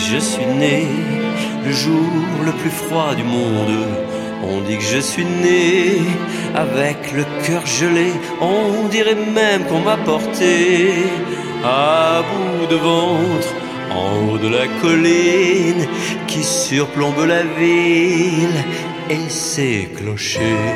je suis né le jour le plus froid du monde. On dit que je suis né avec le cœur gelé. On dirait même qu'on m'a porté à bout de ventre en haut de la colline qui surplombe la ville et ses clochers.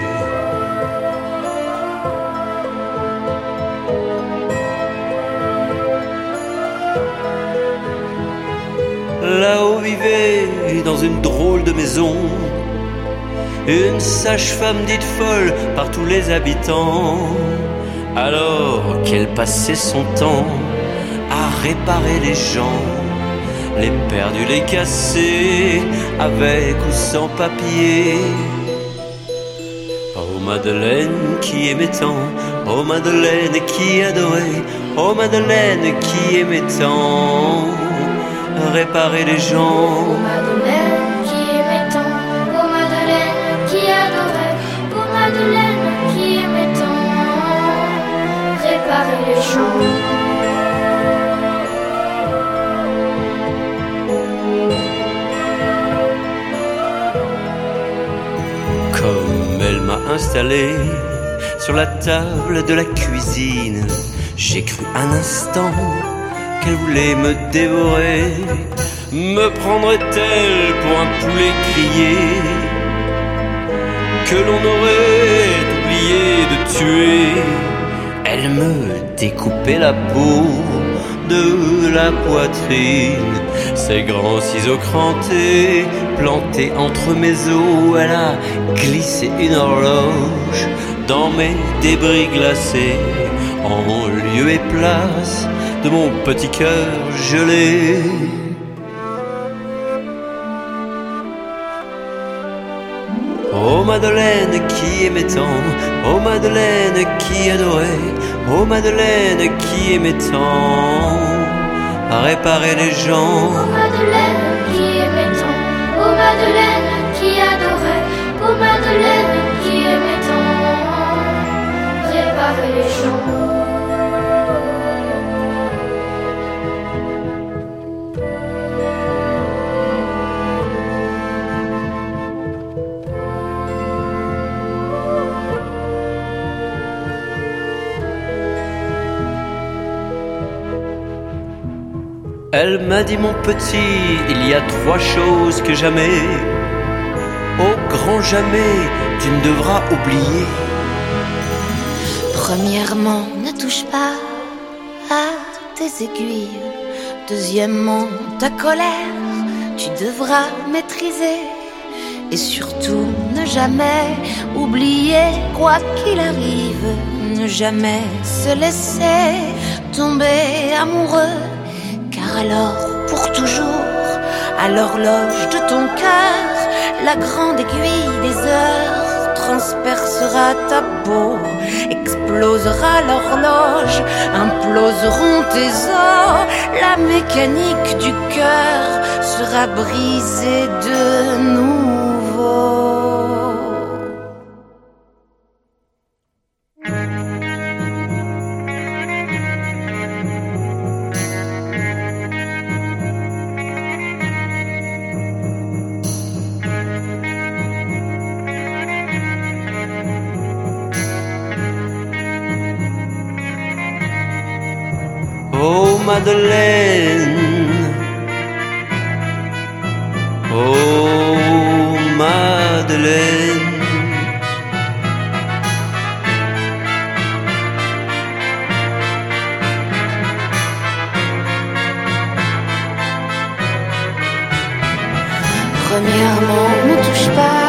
Là-haut vivait dans une drôle de maison une sage-femme dite folle par tous les habitants, alors qu'elle passait son temps à réparer les gens, les perdus, les cassés, avec ou sans papier. Oh Madeleine qui aimait tant, oh Madeleine qui adorait, oh Madeleine qui aimait tant réparer les gens. Oh Madeleine qui aimait tant, oh Madeleine qui adorait, oh Madeleine qui aimait tant réparer les gens. Comme elle m'a installé sur la table de la cuisine, j'ai cru un instant qu'elle voulait me dévorer. Me prendrait-elle pour un poulet grillé que l'on aurait oublié de tuer? Elle me découpait la peau de la poitrine, ses grands ciseaux crantés plantés entre mes os. Elle a glissé une horloge dans mes débris glacés, en lieu et place de mon petit cœur gelé. Oh Madeleine qui aimait tant, oh Madeleine qui adorait, oh Madeleine qui aimait tant à réparer les gens. Oh Madeleine qui aimait tant, oh Madeleine qui adorait, oh Madeleine qui aimait tant réparer les gens. Elle m'a dit mon petit, il y a 3 choses que jamais, au grand jamais, tu ne devras oublier. Premièrement, ne touche pas à tes aiguilles. Deuxièmement, ta colère, tu devras maîtriser. Et surtout, ne jamais oublier, quoi qu'il arrive, ne jamais se laisser tomber amoureux. Car alors, pour toujours, à l'horloge de ton cœur, la grande aiguille des heures transpercera ta peau, explosera l'horloge, imploseront tes os, la mécanique du cœur sera brisée de nouveau. Oh Madeleine, oh Madeleine, Premièrement, ne touche pas